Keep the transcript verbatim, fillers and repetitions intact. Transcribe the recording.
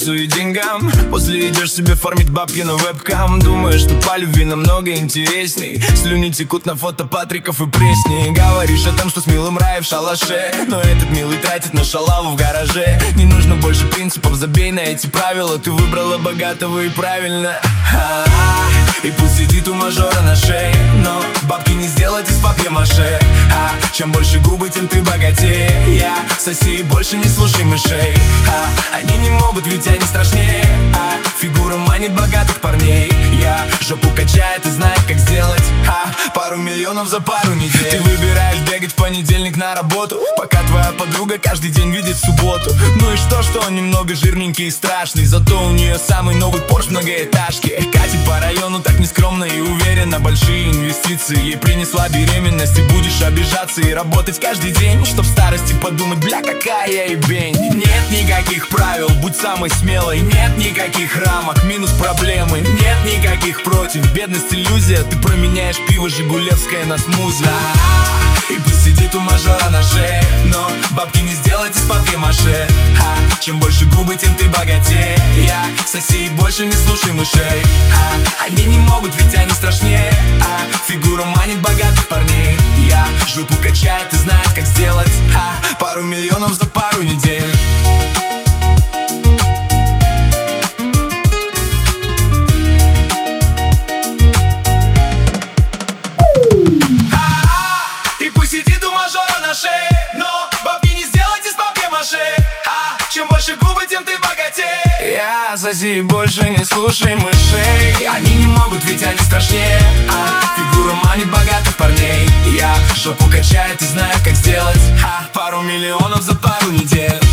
статусу и деньгам. После идешь себе фармить бабки на вебкам. Думаешь, что по любви намного интересней. Слюни текут на фото Патриков и Пресни. Говоришь о том, что с милым рай в шалаше, но этот милый тратит на шалаву в гараже. Не нужно больше принципов, забей на эти правила. Ты выбрала богатого и правильно. И пусть сидит у мажора на шее, но бабки не сделать из папье-маше. А чем больше губы, тем ты богатее. Я соси и больше не слушай мышей. А они не могут, ведь они страшнее. А фигура манит богатых парней. Я жопу качает и знает, как сделать а, пару миллионов за пару недель. Ты выбираешь бегать в понедельник на работу, пока твоя подруга каждый день видит субботу. Ну и что, что он немного жирненький и страшный, зато у нее самый новый Порш в многоэтажке. Катит по району так нескромно и уверенно. Большие инвестиции ей принесла беременность. И будешь обижаться и работать каждый день, чтоб в старости подумать, бля, какая я ебень. Нет никаких правил, будь самой смелой. Нет никаких рамок, минус проблемы. Нет никаких против, бедность иллюзия. Ты променяешь пиво жигулевское на смузи. И пусть сидит у мажора на шее, но бабки не сделать из папье-маше. А чем больше губы, тем ты богатее. Я соси и больше не слушай мышей. А они не могут, ведь они страшнее. А фигура манит богатых парней. Я жопу качает и знает, как сделать а, пару миллионов за пару недель. Чем больше губы, тем ты богатее. Я соси, больше не слушай мышей. Они не могут, ведь они страшнее. А фигура манит богатых парней. Я жопу качает и знает, как сделать а, пару миллионов за пару недель.